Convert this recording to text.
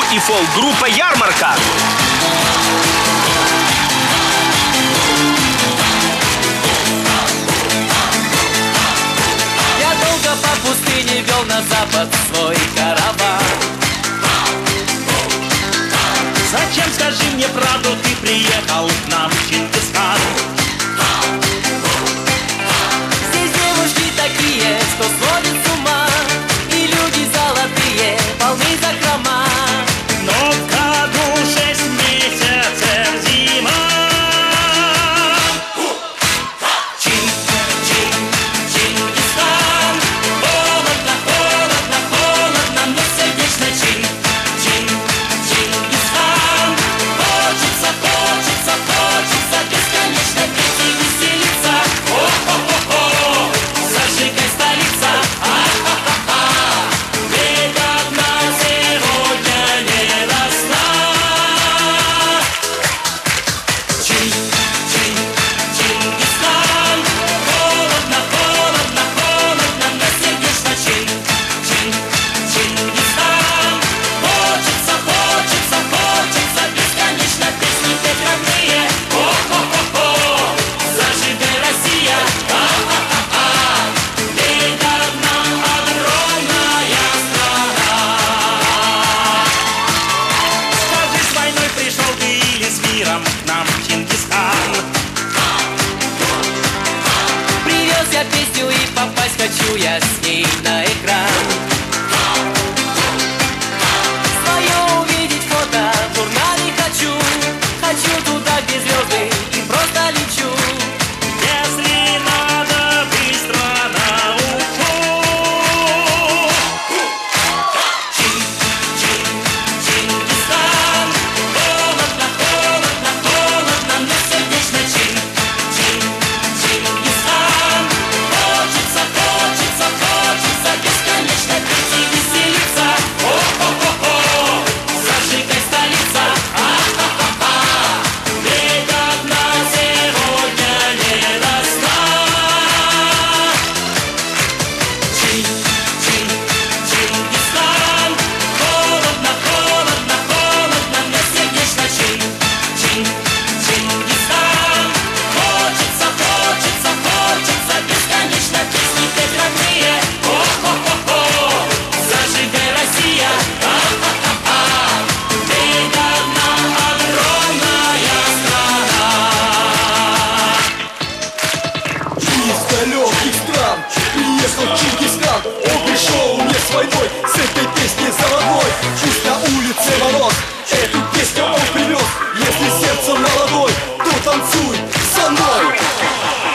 и фолк-группа «Ярмарка». Я долго по пустыне вел на запад свой караван. Зачем, скажи мне правду, ты приехал к нам, Чингисхан? Здесь девушки такие, что сводят с ума, и люди золотые, полны закрома. Но в году 6 месяцев зима. Чингисхан, холодно, холодно, холодно, но сердечно Чингисхан. Хочется, хочется, хочется бесконечно петь и веселиться. О-хо-хо-хо, зажигай, столица. А-ха-ха-ха, ведь одна сегодня не росла. Чингисхан, холодно, холодно, холодно, но сердечно Чингисхан. Хочется, хочется, хочется бесконечно песни петь родные. О-хо-хо-хо, зажигай, Россия. А-ха-ха-ха, ведь одна огромная страна. Скажи, с войной пришел ты или с миром к нам, Чингисхан? Привез я песню и попасть хочу я с ней на экран. Свое увидеть фото в журнале хочу. Хочу туда, где звезды, и просто лечу. Если надо, быстро научу. Чингисхан, холодно, холодно, холодно, но сердечно Чингисхан. Хочется, хочется, хочется бесконечно петь и веселиться. О-хо-хо-хо, зажигай, столица. А-ха-ха-ха, ведь одна сегодня не росла. Чингисхан, холодно, холодно, холодно, но сердечно Чингисхан. Хочется, хочется, хочется бесконечно песни петь родные. О-хо-хо-хо, зажигай, Россия. А-ха-ха-ха, ведь одна огромная страна. Из далеких стран приехал Чингисхан. Он пришел мне с войной, с этой песней заводной. Пусть на улице мороз, эту песню он привез. Если сердце молодой, то танцуй со мной.